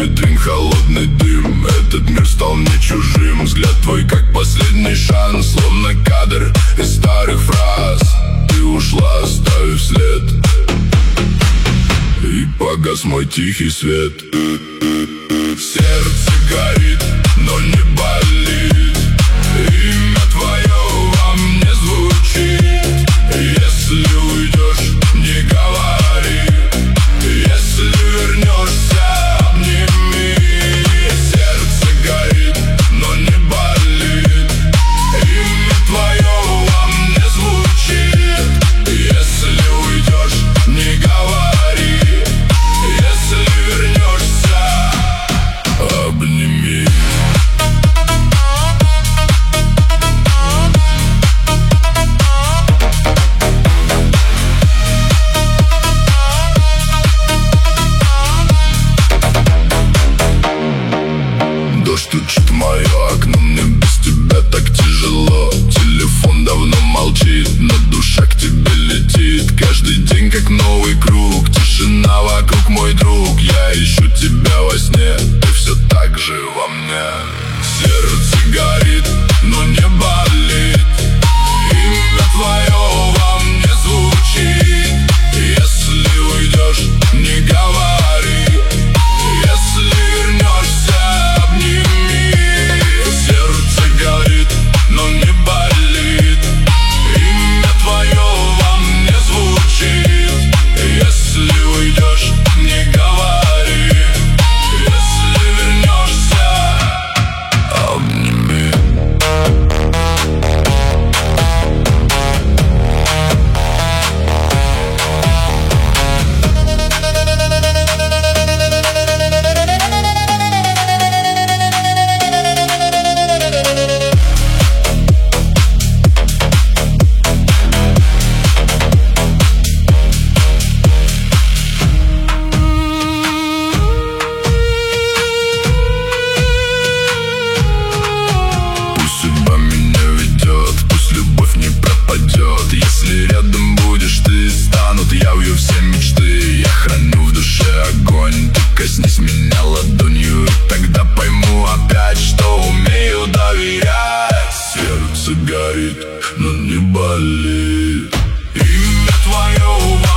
витрин холодный дым. Этот мир стал мне чужим. Взгляд твой как последний шанс, словно кадр из старых фраз. Ты ушла, оставив след, и погас мой тихий свет. Сердце горит, но не болит. Имя твое во мне звучит. Если уйдешь, не говори. Если вернешься, обними. Сердце горит, но не болит. Имя твое во мне звучит. Если уйдешь, не говори. Если вернешься, обними. Дождь стучит в мое окно, мне без тебя так тяжело. Телефон давно молчит, но душа к тебе летит. Каждый день как новый круг, тишина вокруг, мой друг. Я ищу тебя во сне, ты все так же во мне. Сердце горит, но не болит. Имя твое во мне звучит. Если уйдешь, не говори. Если вернешься, обними. Сердце горит, но не болит. Имя твое во мне звучит. Если уйдешь, не говори. Если вернешься, обними. Если рядом будешь ты, станут явью все мечты. Я храню в душе огонь, ты коснись меня ладонью, и тогда пойму опять, что умею доверять. Сердце горит, но не болит. Имя твое